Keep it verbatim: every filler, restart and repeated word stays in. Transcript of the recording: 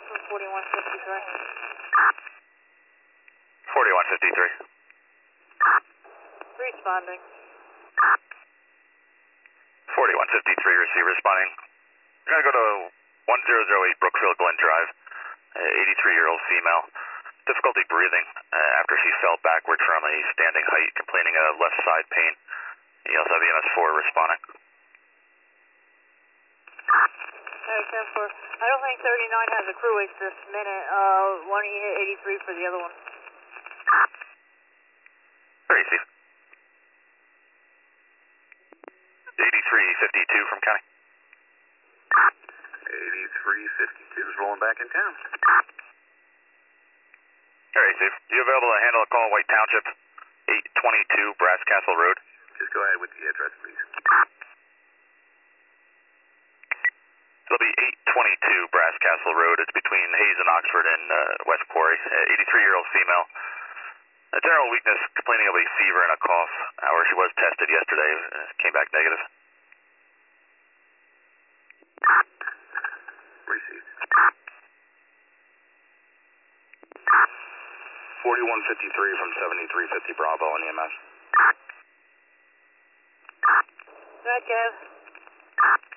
forty-one fifty-three. forty-one fifty-three. Responding. forty-one fifty-three, receive responding. You're going to go to one zero zero eight Brookfield Glen Drive, eighty-three-year-old female. Difficulty breathing uh, after she fell backward from a standing height, complaining of left side pain. You also have E M S four responding. Alright, ten four. I don't think thirty-nine has a crew H this minute. Uh, why don't you hit eighty-three for the other one? Very easy. eighty-three fifty-two from County. eighty-three fifty-two is rolling back in town. Alright, Steve. You available to handle a call, White Township, eight twenty-two Brass Castle Road? Just go ahead with the address, please. It'll be eight twenty-two Brass Castle Road. It's between Hayes and Oxford and uh, West Quarry. eighty-three-year-old female. A general weakness, complaining of a fever and a cough. However, she was tested yesterday. Uh, came back negative. Received. forty-one fifty-three from seventy-three fifty Bravo on E M S. Right, Kev.